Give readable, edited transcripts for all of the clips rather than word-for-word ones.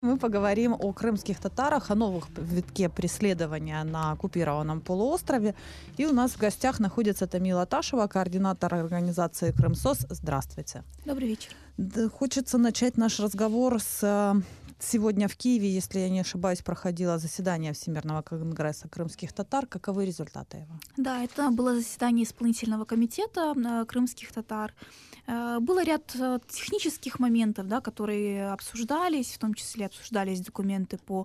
Мы поговорим о крымских татарах, о новых витке преследования на оккупированном полуострове. И у нас в гостях находится Тамила Ташева, координатор организации «Крымсос». Здравствуйте. Добрый вечер. Хочется начать наш разговор с... Сегодня в Киеве, если я не ошибаюсь, проходило заседание Всемирного конгресса крымских татар. Каковы результаты его? Да, это было заседание исполнительного комитета крымских татар. Было ряд технических моментов, да, которые обсуждались, в том числе обсуждались документы по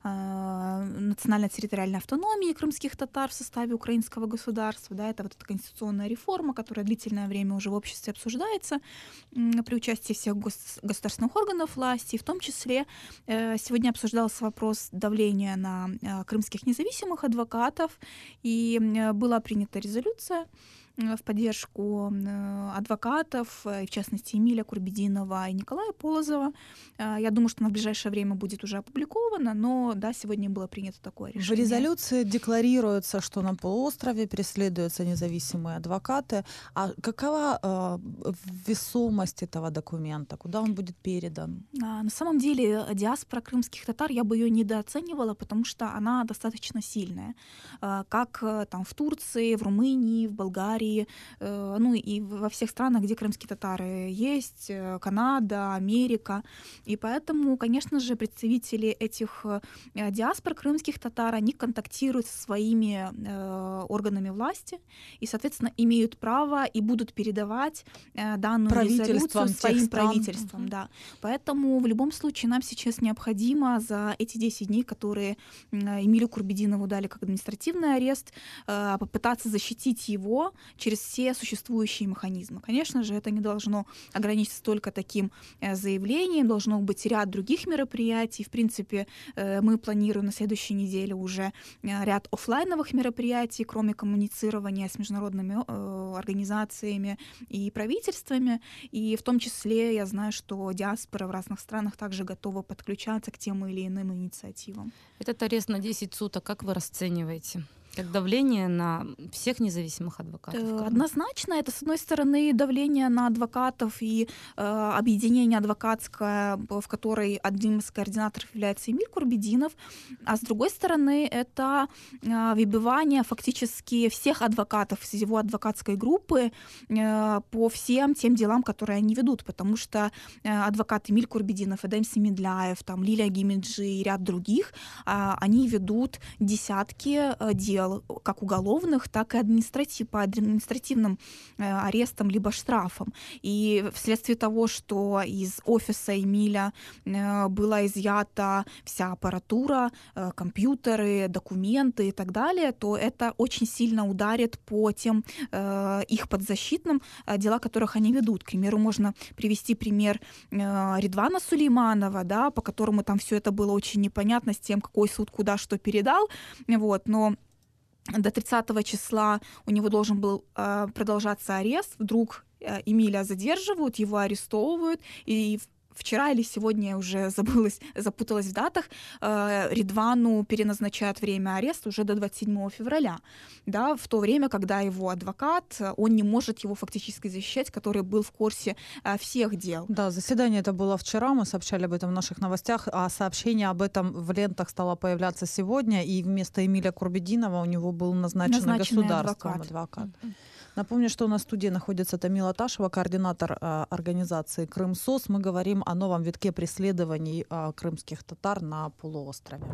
национально-территориальной автономии крымских татар в составе украинского государства. Да, это вот эта конституционная реформа, которая длительное время уже в обществе обсуждается при участии всех государственных органов власти, в том числе сегодня обсуждался вопрос давления на крымских независимых адвокатов, и была принята резолюция в поддержку адвокатов, в частности, Эмиля Курбединова и Николая Полозова. Я думаю, что она в ближайшее время будет уже опубликована, но да, сегодня было принято такое решение. В резолюции декларируется, что на полуострове преследуются независимые адвокаты. А какова весомость этого документа? Куда он будет передан? На самом деле диаспора крымских татар, я бы ее недооценивала, потому что она достаточно сильная. Как там в Турции, в Румынии, в Болгарии, ну и во всех странах, где крымские татары есть, Канада, Америка. И поэтому, конечно же, представители этих диаспор крымских татар, они контактируют со своими органами власти и, соответственно, имеют право и будут передавать данную резолюцию своим правительствам. Да. Поэтому в любом случае нам сейчас необходимо за эти 10 дней, которые Эмилю Курбединову дали как административный арест, попытаться защитить его через все существующие механизмы. Конечно же, это не должно ограничиться только таким заявлением, должно быть ряд других мероприятий. В принципе, мы планируем на следующей неделе уже ряд офлайновых мероприятий, кроме коммуницирования с международными организациями и правительствами. И в том числе я знаю, что диаспора в разных странах также готова подключаться к тем или иным инициативам. Этот арест на 10 суток, как вы расцениваете? Как давление на всех независимых адвокатов? Однозначно, это, с одной стороны, давление на адвокатов и объединение адвокатское, в которой одним из координаторов является Эмиль Курбединов, а с другой стороны, это выбивание фактически всех адвокатов из его адвокатской группы по всем тем делам, которые они ведут, потому что адвокат Эмиль Курбединов, Эдем Семидляев, там, Лилия Гимиджи и ряд других, они ведут десятки дел, как уголовных, так и по административным арестам либо штрафам. И вследствие того, что из офиса Эмиля была изъята вся аппаратура, компьютеры, документы и так далее, то это очень сильно ударит по тем их подзащитным, дела которых они ведут. К примеру, можно привести пример Ридвана Сулейманова, да, по которому там все это было очень непонятно с тем, какой суд куда что передал. Вот, но до 30 числа у него должен был продолжаться арест. Вдруг Эмиля задерживают, его арестовывают, и вчера или сегодня, я уже запуталась в датах, Ридвану переназначают время ареста уже до 27 февраля, да, в то время, когда его адвокат, он не может его фактически защищать, который был в курсе всех дел. Да, заседание это было вчера, мы сообщали об этом в наших новостях, а сообщение об этом в лентах стало появляться сегодня, и вместо Эмиля Курбединова у него был назначен государственным адвокат. Напомню, что у нас в студии находится Тамила Ташева, координатор организации «Крымсос». Мы говорим о новом витке преследований крымских татар на полуострове.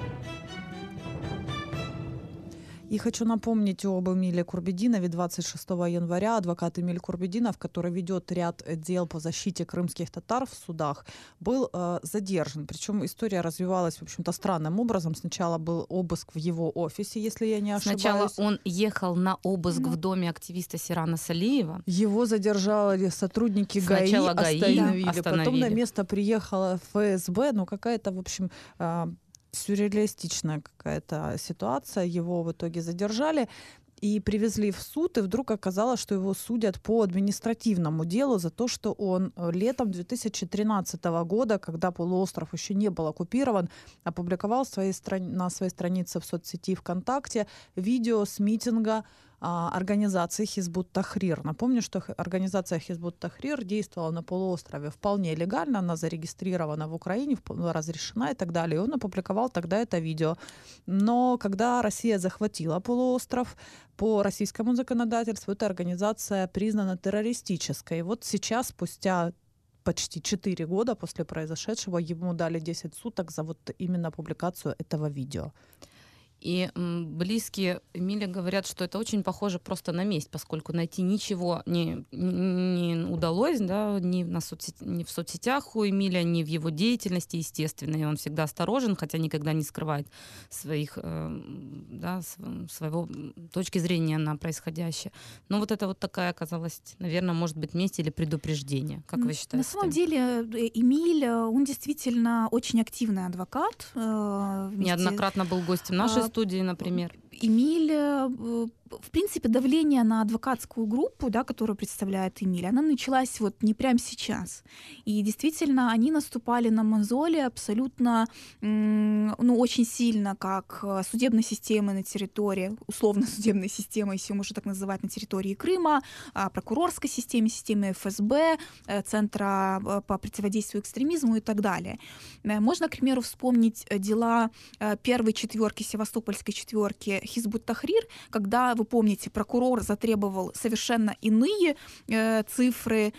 И хочу напомнить об Эмиле Курбединове. 26 января адвокат Эмиль Курбединов, который ведет ряд дел по защите крымских татар в судах, был задержан. Причем история развивалась, в общем-то, странным образом. Сначала был обыск в его офисе, если я не ошибаюсь. Сначала он ехал на обыск в доме активиста Сирана Салиева. Его задержали сотрудники ГАИ, остановили. Потом на место приехала ФСБ. Ну, какая-то, в общем... сюрреалистичная какая-то ситуация. Его в итоге задержали и привезли в суд, и вдруг оказалось, что его судят по административному делу за то, что он летом 2013 года, когда полуостров еще не был оккупирован, опубликовал на своей странице в соцсети ВКонтакте видео с митинга организации Хизбут Тахрир. Напомню, что организация Хизбут Тахрир действовала на полуострове вполне легально, она зарегистрирована в Украине, разрешена и так далее. И он опубликовал тогда это видео. Но когда Россия захватила полуостров, по российскому законодательству эта организация признана террористической. И вот сейчас, спустя почти 4 года после произошедшего, ему дали 10 суток за вот именно публикацию этого видео. И близкие Эмиля говорят, что это очень похоже просто на месть, поскольку найти ничего не удалось, да, ни в соцсетях у Эмиля, ни в его деятельности, естественно. И он всегда осторожен, хотя никогда не скрывает своего точки зрения на происходящее. Но вот это вот такая оказалась, наверное, может быть, месть или предупреждение. Как вы считаете? На самом деле Эмиль, он действительно очень активный адвокат. Неоднократно был гостем нашей студии, например. Эмиль, в принципе, давление на адвокатскую группу, да, которую представляет Эмиль, она началась вот не прямо сейчас. И действительно, они наступали на мозоли абсолютно, очень сильно, как судебной системы на территории, условно судебной системы, если можно так называть, на территории Крыма, прокурорской системы, системы ФСБ, Центра по противодействию экстремизму и так далее. Можно, к примеру, вспомнить дела первой четверки, Севастопольской четверки Хизбут Тахрир, когда, вы помните, прокурор затребовал совершенно иные цифры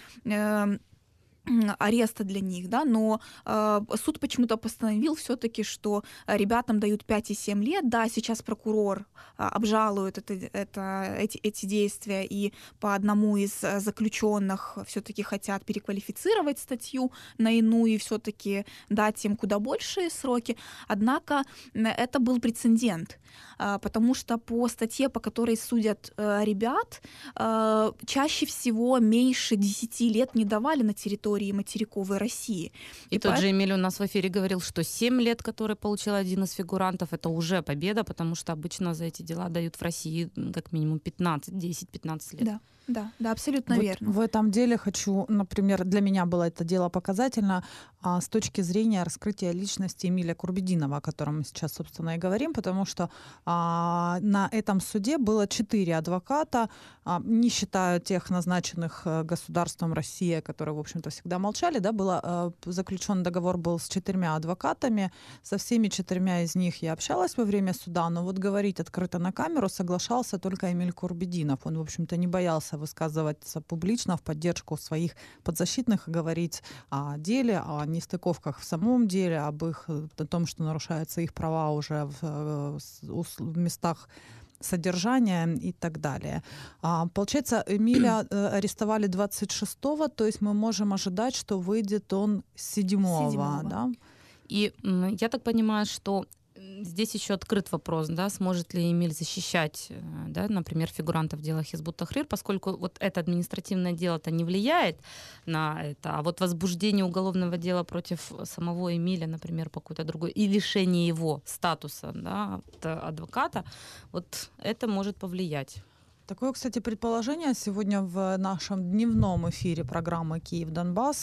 ареста для них, да, но суд почему-то постановил все-таки, что ребятам дают 5 и 7 лет. Да, сейчас прокурор обжалует эти действия, и по одному из заключенных все-таки хотят переквалифицировать статью на иную и все-таки дать им куда большие сроки. Однако это был прецедент, потому что по статье, по которой судят ребят, чаще всего меньше 10 лет не давали на территории материковой России. И тот же Эмиль у нас в эфире говорил, что 7 лет, которые получил один из фигурантов, это уже победа, потому что обычно за эти дела дают в России как минимум 10-15 лет. Да, абсолютно вот верно. В этом деле хочу, например, для меня было это дело показательно с точки зрения раскрытия личности Эмиля Курбетдинова, о котором мы сейчас, собственно, и говорим, потому что на этом суде было 4 адвоката, не считая тех назначенных государством Россия, которые, в общем-то, всегда молчали, да, заключен договор был с 4 адвокатами, со всеми 4 из них я общалась во время суда, но вот говорить открыто на камеру соглашался только Эмиль Курбетдинов. Он, в общем-то, не боялся высказываться публично в поддержку своих подзащитных, говорить о деле, о нестыковках в самом деле, о том, что нарушаются их права уже в местах содержания и так далее. Получается, Эмиля арестовали 26-го, то есть мы можем ожидать, что выйдет он 7-го. Да? И я так понимаю, что здесь еще открыт вопрос, да, сможет ли Эмиль защищать, да, например, фигурантов дела Хизбут Тахрир, поскольку вот это административное дело-то не влияет на это, а вот возбуждение уголовного дела против самого Эмиля, например, по какой-то другой, и лишение его статуса, да, от адвоката, вот это может повлиять. Такое, кстати, предположение сегодня в нашем дневном эфире программы «Киев-Донбасс»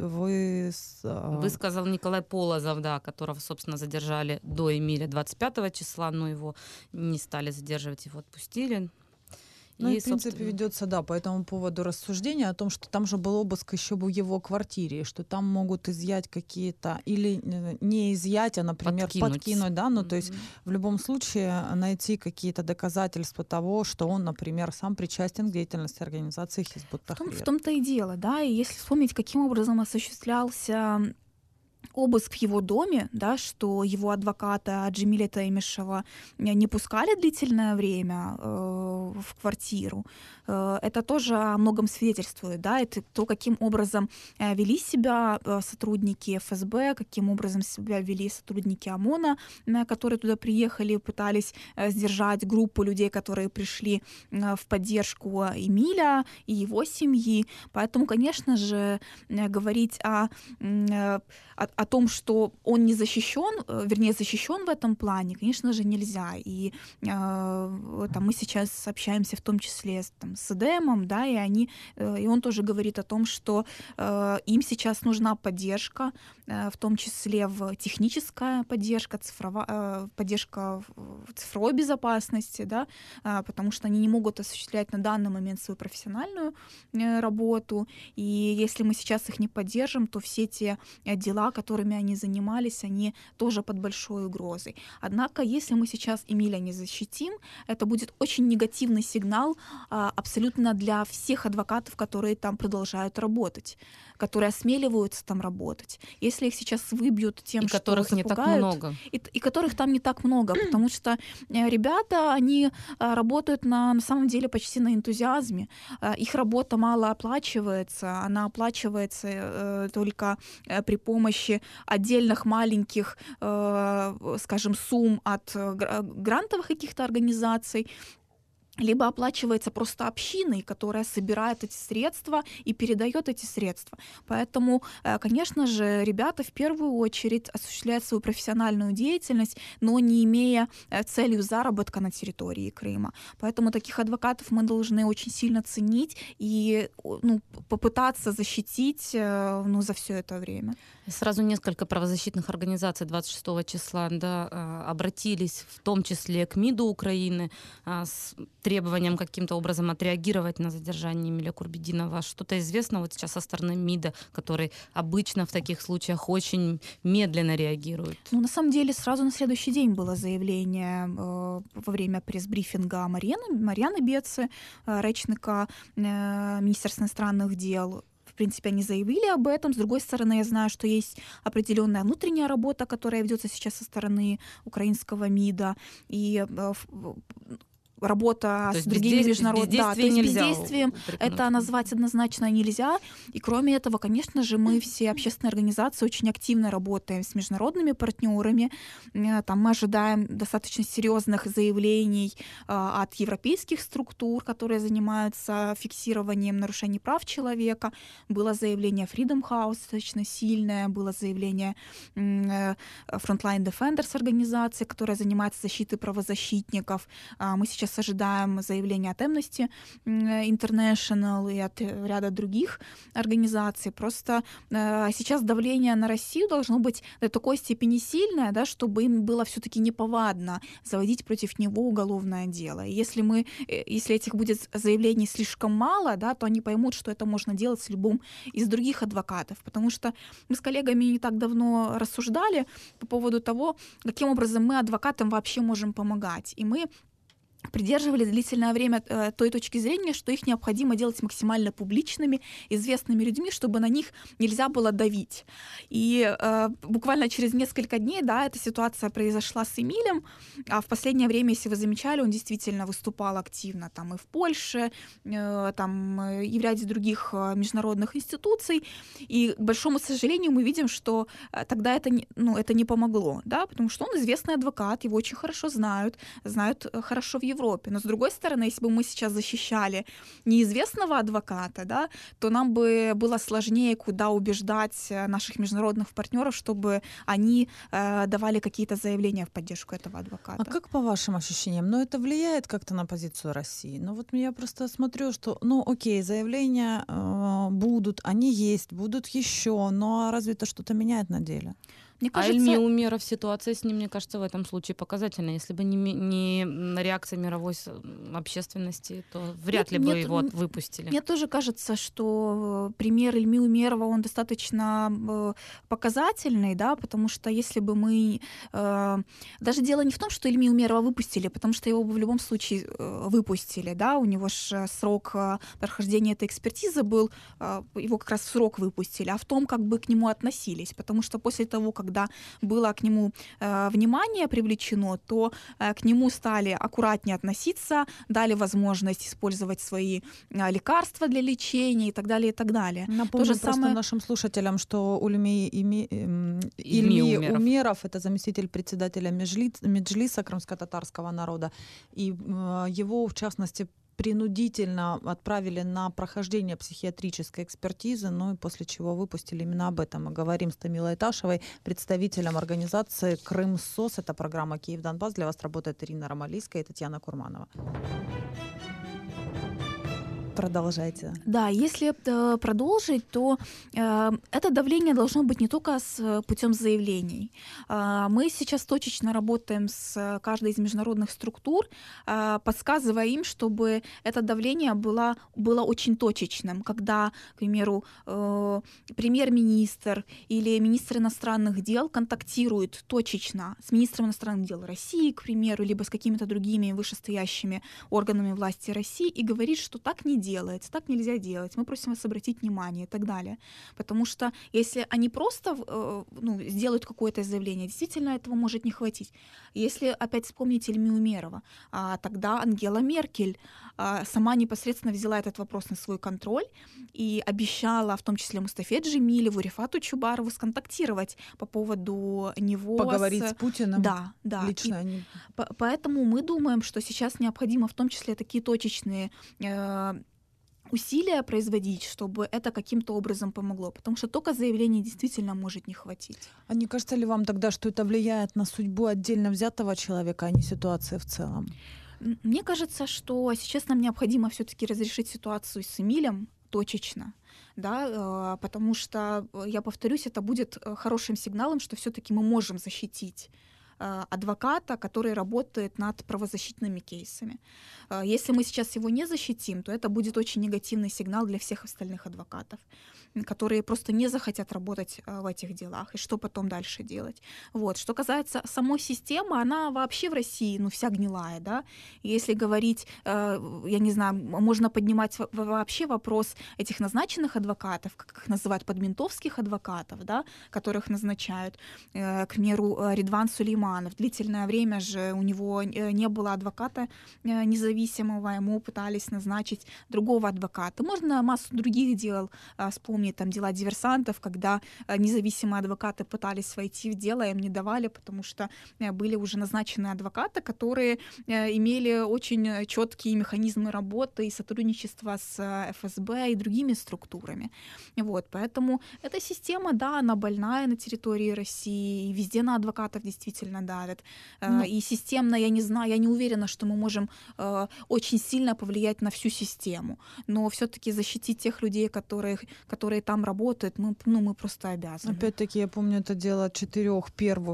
высказал Николай Полозов, да, которого, собственно, задержали до Эмиля 25 числа, но его не стали задерживать, его отпустили. Ну и, в принципе, ведется, да, по этому поводу рассуждение о том, что там же был обыск еще в его квартире, что там могут изъять какие-то, или не изъять, а, например, подкинуть, да, ну то есть в любом случае найти какие-то доказательства того, что он, например, сам причастен к деятельности организации Хизбут Тахрир. В том-то и дело, да, и если вспомнить, каким образом осуществлялся обыск в его доме, да, что его адвоката Джемиля Таймишева не пускали длительное время в квартиру, это тоже о многом свидетельствует, да, это то, каким образом вели себя сотрудники ФСБ, каким образом себя вели сотрудники ОМОНа, которые туда приехали, пытались сдержать группу людей, которые пришли в поддержку Эмиля и его семьи. Поэтому, конечно же, говорить о о том, что он не защищен, вернее, защищен в этом плане, конечно же, нельзя. И там, мы сейчас общаемся в том числе с Эдемом, да, и он тоже говорит о том, что им сейчас нужна поддержка, в том числе техническая поддержка, поддержка в цифровой безопасности, да, потому что они не могут осуществлять на данный момент свою профессиональную работу. И если мы сейчас их не поддержим, то все те дела, которыми они занимались, они тоже под большой угрозой. Однако, если мы сейчас Эмиля не защитим, это будет очень негативный сигнал абсолютно для всех адвокатов, которые там продолжают работать, которые осмеливаются там работать. Если их сейчас выбьют тем, что которых запугают, не так много. И которых там не так много, потому что ребята, они работают на самом деле почти на энтузиазме. Их работа мало оплачивается, она оплачивается только при помощи отдельных маленьких, скажем, сумм от грантовых каких-то организаций, либо оплачивается просто общиной, которая собирает эти средства и передает эти средства. Поэтому, конечно же, ребята в первую очередь осуществляют свою профессиональную деятельность, но не имея целью заработка на территории Крыма. Поэтому таких адвокатов мы должны очень сильно ценить и попытаться защитить за все это время. Сразу несколько правозащитных организаций 26 числа обратились в том числе к МИДу Украины с требованием каким-то образом отреагировать на задержание Эмиля Курбидинова. Что-то известно вот сейчас со стороны МИДа, который обычно в таких случаях очень медленно реагирует? На самом деле сразу на следующий день было заявление во время пресс-брифинга Марьяны Бецы, речника Министерства иностранных дел. В принципе, они заявили об этом. С другой стороны, я знаю, что есть определенная внутренняя работа, которая ведется сейчас со стороны украинского МИДа. И работа с другими международными... Да, то есть бездействием это назвать однозначно нельзя. И кроме этого, конечно же, мы все общественные организации очень активно работаем с международными партнерами. Там мы ожидаем достаточно серьезных заявлений от европейских структур, которые занимаются фиксированием нарушений прав человека. Было заявление Freedom House достаточно сильное, было заявление Frontline Defenders организации, которая занимается защитой правозащитников. Мы сейчас ожидаем заявления от Amnesty International и от ряда других организаций. Просто сейчас давление на Россию должно быть до такой степени сильное, да, чтобы им было все-таки неповадно заводить против него уголовное дело. И если этих будет заявлений слишком мало, да, то они поймут, что это можно делать с любым из других адвокатов. Потому что мы с коллегами не так давно рассуждали по поводу того, каким образом мы адвокатам вообще можем помогать. И мы придерживались длительное время той точки зрения, что их необходимо делать максимально публичными, известными людьми, чтобы на них нельзя было давить. И буквально через несколько дней, да, эта ситуация произошла с Эмилем, а в последнее время, если вы замечали, он действительно выступал активно там и в Польше, там и в ряде других международных институций, и, к большому сожалению, мы видим, что тогда это не помогло, да, потому что он известный адвокат, его очень хорошо знают хорошо в Европе. Но, с другой стороны, если бы мы сейчас защищали неизвестного адвоката, да, то нам бы было сложнее куда убеждать наших международных партнеров, чтобы они давали какие-то заявления в поддержку этого адвоката. А как по вашим ощущениям? Это влияет как-то на позицию России? Вот я просто смотрю, что, окей, заявления будут, они есть, будут еще, но разве это что-то меняет на деле? Мне кажется... Ильми Умеров, ситуация с ним, мне кажется, в этом случае показательна. Если бы не реакция мировой общественности, то вряд ли бы его выпустили. Мне тоже кажется, что пример Ильми Умерова, он достаточно показательный, да, потому что если бы мы... Даже дело не в том, что Ильми Умерова выпустили, потому что его бы в любом случае выпустили, да, у него же срок прохождения этой экспертизы был, его как раз в срок выпустили, а в том, как бы к нему относились, потому что после того, когда было к нему внимание привлечено, то к нему стали аккуратнее относиться, дали возможность использовать свои лекарства для лечения и так далее, и так далее. Напомню просто нашим слушателям, что Ильми Умеров — это заместитель председателя Меджлиса крымско-татарского народа, и его, в частности, принудительно отправили на прохождение психиатрической экспертизы, ну и после чего выпустили. Именно об этом мы говорим с Тамилой Ташевой, представителем организации «Крым-СОС». Это программа «Киев-Донбасс». Для вас работает Ирина Ромалийская и Татьяна Курманова. Продолжайте. Да, если продолжить, то это давление должно быть не только путем заявлений. Мы сейчас точечно работаем с каждой из международных структур, подсказывая им, чтобы это давление было очень точечным, когда, к примеру, премьер-министр или министр иностранных дел контактирует точечно с министром иностранных дел России, к примеру, либо с какими-то другими вышестоящими органами власти России и говорит, что так не делается, так нельзя делать, мы просим вас обратить внимание и так далее. Потому что если они просто сделают какое-то заявление, действительно этого может не хватить. Если опять вспомнить Ильму Умерова, тогда Ангела Меркель сама непосредственно взяла этот вопрос на свой контроль и обещала, в том числе Мустафе Джемилеву, Рифату Чубарову, сконтактировать по поводу него. Поговорить с Путиным? Да. Лично они... Поэтому мы думаем, что сейчас необходимо в том числе такие точечные усилия производить, чтобы это каким-то образом помогло, потому что только заявления действительно может не хватить. А не кажется ли вам тогда, что это влияет на судьбу отдельно взятого человека, а не ситуации в целом? Мне кажется, что сейчас нам необходимо все-таки разрешить ситуацию с Эмилем точечно, да, потому что, я повторюсь, это будет хорошим сигналом, что все-таки мы можем защитить адвоката, который работает над правозащитными кейсами. Если мы сейчас его не защитим, то это будет очень негативный сигнал для всех остальных адвокатов, которые просто не захотят работать в этих делах. И что потом дальше делать? Вот. Что касается самой системы, она вообще в России, вся гнилая, да. Если говорить, я не знаю, можно поднимать вообще вопрос этих назначенных адвокатов, как их называют, подментовских адвокатов, да, которых назначают. К примеру, Редван Сулейманов. Длительное время же у него не было адвоката независимого, ему пытались назначить другого адвоката. Можно массу других дел вспомнить, там дела диверсантов, когда независимые адвокаты пытались войти в дело, им не давали, потому что были уже назначены адвокаты, которые имели очень четкие механизмы работы и сотрудничества с ФСБ и другими структурами. Вот, поэтому эта система, да, она больная на территории России, и везде на адвокатов действительно давят. И системно, я не знаю, я не уверена, что мы можем очень сильно повлиять на всю систему, но все-таки защитить тех людей, которые там работают, мы просто обязаны. Опять-таки, я помню это дело четырех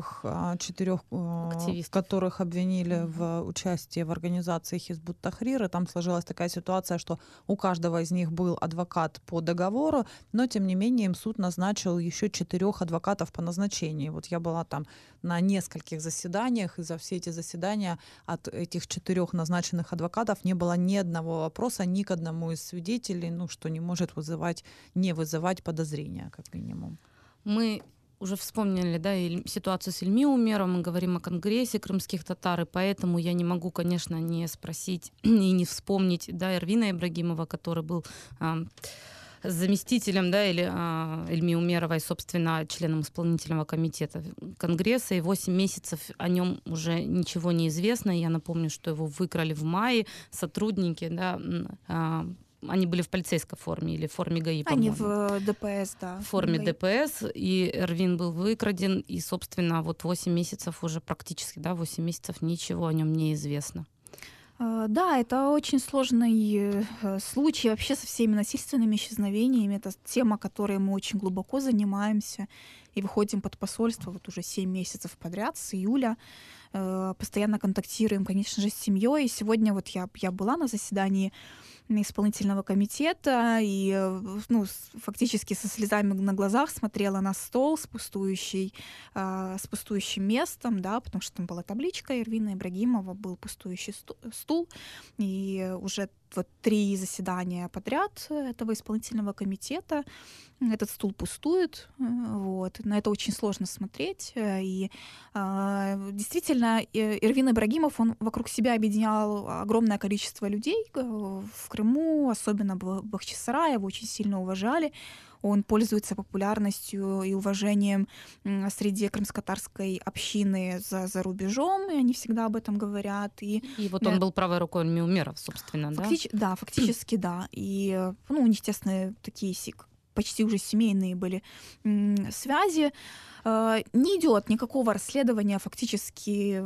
которых обвинили в участии в организации Хизбут Тахрир, и там сложилась такая ситуация, что у каждого из них был адвокат по договору, но тем не менее им суд назначил еще 4 адвокатов по назначению. Вот я была там на нескольких заседаниях, и за все эти заседания от этих 4 назначенных адвокатов не было ни одного вопроса ни к одному из свидетелей, что не может не вызывать подозрения, как минимум. Мы уже вспомнили, да, ситуацию с Ильми Умеровым, мы говорим о Конгрессе крымских татар, и поэтому я не могу, конечно, не спросить и не вспомнить, да, Эрвина Ибрагимова, который был заместителем, да, или Ильми Умеровой, собственно, членом исполнительного комитета Конгресса, и 8 месяцев о нем уже ничего не известно. Я напомню, что его выкрали в мае сотрудники, да, они были в полицейской форме или в форме ГАИ, по-моему. Они в ДПС, да. В форме ДПС, и Эрвин был выкраден, и, собственно, вот 8 месяцев уже практически, да, 8 месяцев ничего о нем не известно. Да, это очень сложный случай вообще со всеми насильственными исчезновениями. Это тема, которой мы очень глубоко занимаемся и выходим под посольство вот уже 7 месяцев подряд, с июля. Постоянно контактируем, конечно же, с семьей. И сегодня вот я была на заседании исполнительного комитета и фактически со слезами на глазах смотрела на стол с пустующим местом, да, потому что там была табличка Эрвина Ибрагимова, был пустующий стул, и уже вот 3 заседания подряд этого исполнительного комитета этот стул пустует, вот. На это очень сложно смотреть, и действительно Эрвин Ибрагимов, он вокруг себя объединял огромное количество людей в Крыму, особенно в Бахчисарае, его очень сильно уважали, он пользуется популярностью и уважением среди крымско-татарской общины за рубежом, и они всегда об этом говорят. И вот он был правой рукой Умеров, собственно, да? Да, фактически да. И, у них, естественно, такие почти уже семейные были связи. Не идет никакого расследования фактически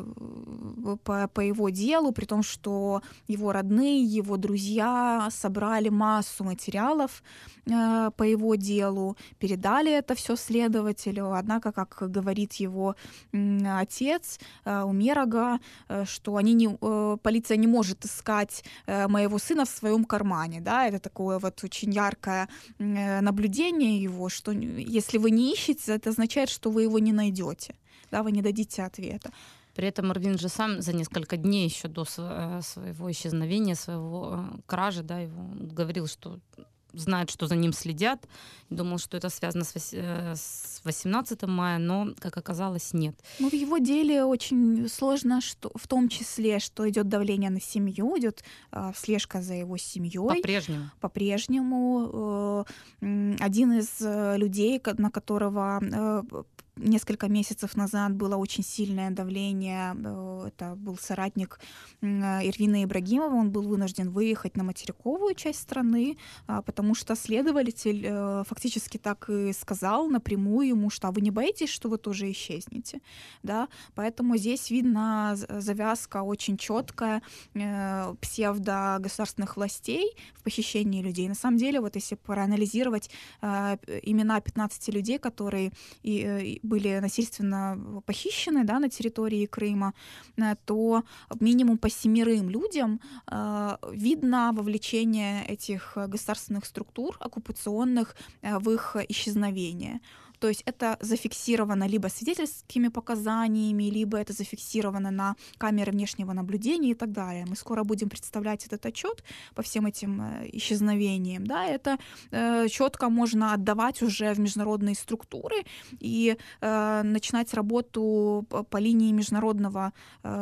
по его делу, при том, что его родные, его друзья собрали массу материалов по его делу, передали это все следователю. Однако, как говорит его отец Умерага, что полиция не может искать моего сына в своем кармане. Да? Это такое вот очень яркое наблюдение его, что если вы не ищете, это означает, что вы его не найдете, да, вы не дадите ответа. При этом Эрвин же сам за несколько дней еще до своего исчезновения, своего кражи, да, его говорил, что знает, что за ним следят. Думал, что это связано с 18 мая, но, как оказалось, нет. В его деле очень сложно, что в том числе, что идет давление на семью, идет слежка за его семьей. По-прежнему. Один из людей, на которого несколько месяцев назад было очень сильное давление. Это был соратник Эрвина Ибрагимова. Он был вынужден выехать на материковую часть страны, потому что следователь фактически так и сказал напрямую ему, что вы не боитесь, что вы тоже исчезнете. Да? Поэтому здесь видно завязка очень четкая псевдогосударственных властей в похищении людей. На самом деле, вот если проанализировать имена 15 людей, которые были насильственно похищены, да, на территории Крыма, то минимум по 7 людям видно вовлечение этих государственных структур оккупационных в их исчезновение. То есть это зафиксировано либо свидетельскими показаниями, либо это зафиксировано на камеры внешнего наблюдения и так далее. Мы скоро будем представлять этот отчет по всем этим исчезновениям. Да, это четко можно отдавать уже в международные структуры и начинать работу по линии международного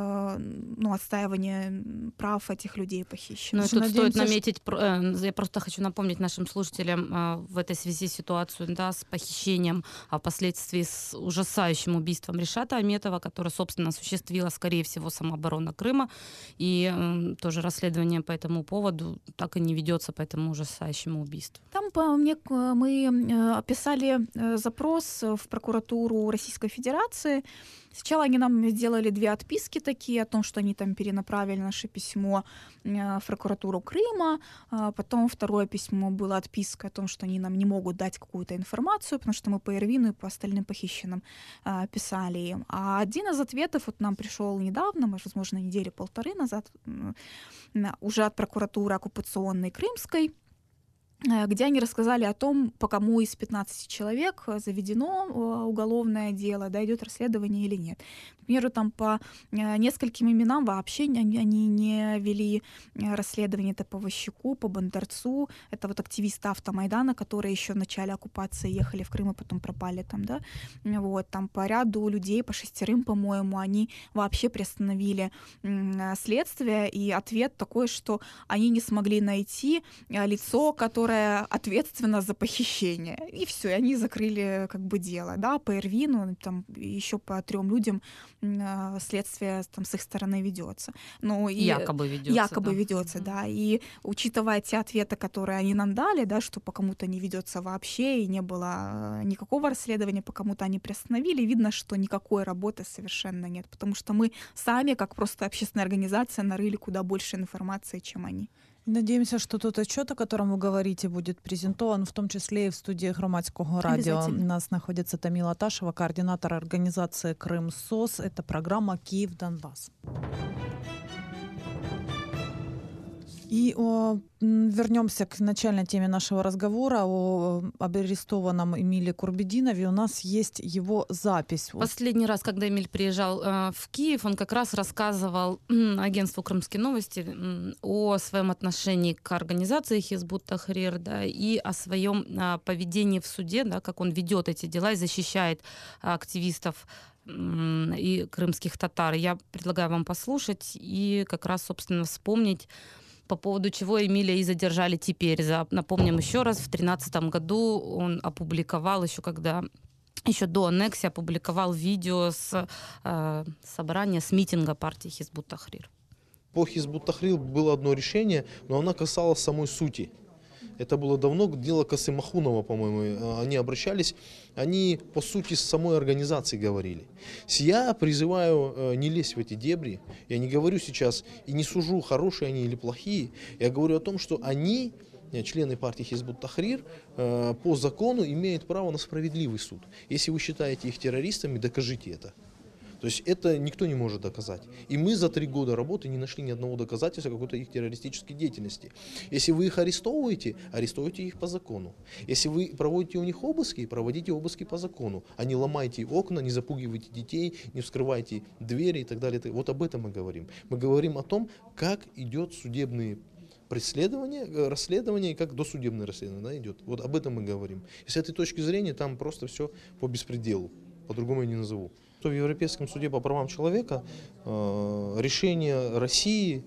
отстаивания прав этих людей похищенных. Ну, тут стоит наметить, я просто хочу напомнить нашим слушателям в этой связи ситуацию, да, с похищением, а впоследствии с ужасающим убийством Ришата Аметова, которое, собственно, осуществила, скорее всего, самооборона Крыма. И тоже расследование по этому поводу так и не ведется по этому ужасающему убийству. Там мы описали запрос в прокуратуру Российской Федерации. Сначала они нам сделали 2 отписки такие о том, что они там перенаправили наше письмо в прокуратуру Крыма. Потом 2 письмо было отписка о том, что они нам не могут дать какую-то информацию, потому что мы по Эрвину и по остальным похищенным писали им. А один из ответов вот нам пришел недавно, возможно, 1-1.5 недели назад, уже от прокуратуры оккупационной Крымской, где они рассказали о том, по кому из 15 человек заведено уголовное дело, да, идет расследование или нет. К примеру, там по нескольким именам вообще они не вели расследование. Это по Ващуку, по Бондарцу, это вот активисты Автомайдана, которые еще в начале оккупации ехали в Крым и потом пропали там, да. Вот, там по ряду людей, по 6, по-моему, они вообще приостановили следствие, и ответ такой, что они не смогли найти лицо, которое ответственна за похищение. И все, и они закрыли как бы дело. Да, по Эрвину, там еще по 3 людям следствие там с их стороны ведется. Ну, и якобы ведется, да. И учитывая те ответы, которые они нам дали, да, что по кому-то не ведется вообще, и не было никакого расследования, по кому-то они приостановили, видно, что никакой работы совершенно нет, потому что мы сами, как просто общественная организация, нарыли куда больше информации, чем они. Надеемся, что тот отчет, о котором вы говорите, будет презентован, в том числе и в студии Громадського радио. У нас находится Тамила Ташева, координатор организации Крым СОС. Это программа «Киев-Донбасс». И вернемся к начальной теме нашего разговора об арестованном Эмиле Курбединове. У нас есть его запись. Последний раз, когда Эмиль приезжал в Киев, он как раз рассказывал агентству «Крымские новости» о своем отношении к организации Хизбут Тахрир, да, и о своем поведении в суде, да, как он ведет эти дела и защищает активистов и крымских татар. Я предлагаю вам послушать и как раз, собственно, вспомнить по поводу чего Эмиля и задержали теперь. Напомним еще раз, в 2013 году он опубликовал, еще до аннексии, опубликовал видео с собрания, с митинга партии Хизбут Тахрир. По Хизбут Тахрир было одно решение, но оно касалось самой сути. Это было давно, дело Касым Махунова, по-моему, они обращались, они по сути с самой организации говорили. Я призываю не лезть в эти дебри, я не говорю сейчас и не сужу, хорошие они или плохие, я говорю о том, что они, члены партии Хизбут Тахрир, по закону имеют право на справедливый суд. Если вы считаете их террористами, докажите это. То есть это никто не может доказать. И мы за 3 года работы не нашли ни одного доказательства какой-то их террористической деятельности. Если вы их арестовываете, арестуйте их по закону. Если вы проводите у них обыски, проводите обыски по закону. А не ломайте окна, не запугивайте детей, не вскрывайте двери и так далее. Вот об этом мы говорим. Мы говорим о том, как идет судебные расследование и как досудебное расследование идет. Вот об этом мы говорим. И с этой точки зрения там просто все по беспределу. По-другому я не назову. В Европейском суде по правам человека решение России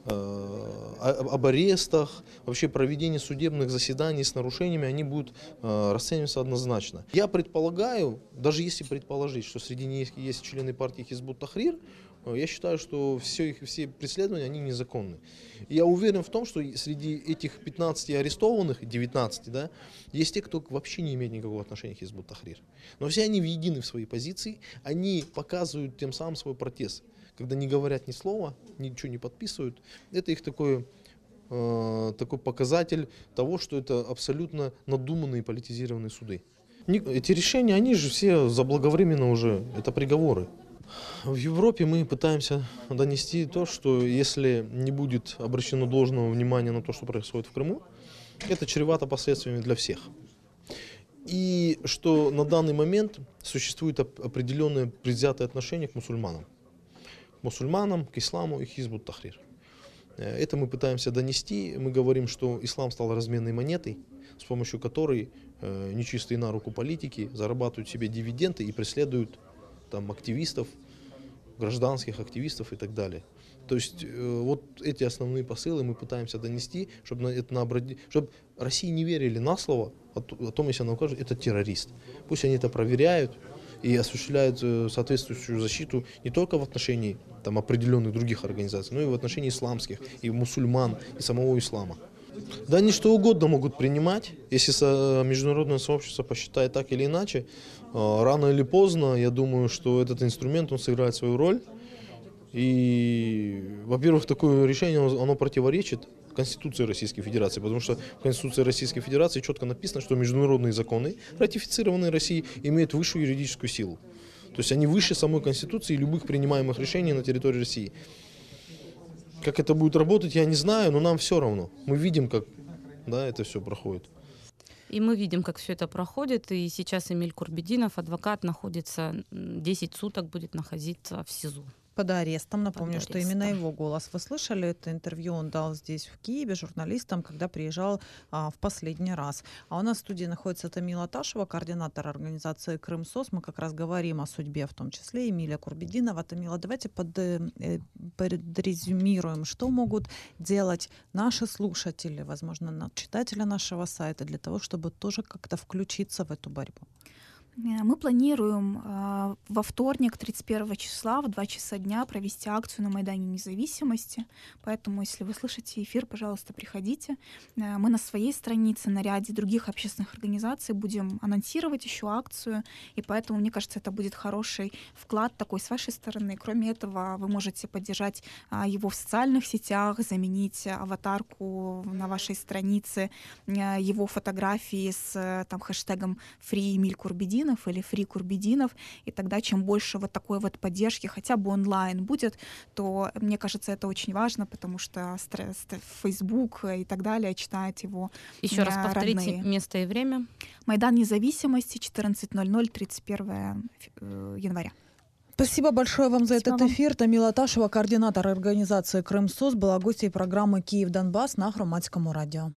об арестах, вообще проведении судебных заседаний с нарушениями, они будут расцениваться однозначно. Я предполагаю, даже если предположить, что среди них есть члены партии Хизбут Тахрир, я считаю, что все преследования, они незаконны. Я уверен в том, что среди этих 15 арестованных, 19, да, есть те, кто вообще не имеет никакого отношения к Хизбут Тахрир. Но все они едины в своей позиции, они показывают тем самым свой протест. Когда не говорят ни слова, ничего не подписывают, это их такой показатель того, что это абсолютно надуманные политизированные суды. Эти решения, они же все заблаговременно уже, это приговоры. В Европе мы пытаемся донести то, что если не будет обращено должного внимания на то, что происходит в Крыму, это чревато последствиями для всех. И что на данный момент существует определенное предвзятое отношение к мусульманам. К мусульманам, к исламу и Хизбут Тахрир. Это мы пытаемся донести. Мы говорим, что ислам стал разменной монетой, с помощью которой нечистые на руку политики зарабатывают себе дивиденды и преследуют там активистов, гражданских активистов и так далее. То есть вот эти основные посылы мы пытаемся донести, чтобы России не верили на слово о том, если она укажет, это террорист. Пусть они это проверяют и осуществляют соответствующую защиту не только в отношении там, определенных других организаций, но и в отношении исламских, и мусульман, и самого ислама. Да они что угодно могут принимать, если международное сообщество посчитает так или иначе. Рано или поздно, я думаю, что этот инструмент, он сыграет свою роль. И, во-первых, такое решение, оно противоречит Конституции Российской Федерации, потому что в Конституции Российской Федерации четко написано, что международные законы, ратифицированные Россией, имеют высшую юридическую силу. То есть они выше самой Конституции и любых принимаемых решений на территории России. Как это будет работать, я не знаю, но нам все равно. Мы видим, как это все проходит. И мы видим, как все это проходит. И сейчас Эмиль Курбидинов, адвокат, находится 10 суток, будет находиться в СИЗО. Под арестом. Напомню, что именно его голос вы слышали. Это интервью он дал здесь, в Киеве, журналистам, когда приезжал в последний раз. А у нас в студии находится Тамила Ташева, координатор организации «Крымсос». Мы как раз говорим о судьбе, в том числе Эмиля Курбидинова. Тамила, давайте подрезюмируем, что могут делать наши слушатели, возможно, читатели нашего сайта, для того, чтобы тоже как-то включиться в эту борьбу. Мы планируем во вторник, 31 числа, в 2 часа дня провести акцию на Майдане Независимости. Поэтому, если вы слышите эфир, пожалуйста, приходите. Мы на своей странице, на ряде других общественных организаций будем анонсировать еще акцию. И поэтому, мне кажется, это будет хороший вклад такой с вашей стороны. Кроме этого, вы можете поддержать его в социальных сетях, заменить аватарку на вашей странице, его фотографии с хэштегом «Free Эмиль Курбидинов» или «Фри Курбидинов», и тогда чем больше вот такой вот поддержки хотя бы онлайн будет, то, мне кажется, это очень важно, потому что Facebook и так далее читают его Еще раз повторите родные. Место и время. Майдан Независимости, 14:00, 31 января. Спасибо большое вам за этот эфир. Тамила Ташева, координатор организации «Крымсос», была гостьей программы «Киев-Донбасс» на Громадському радио.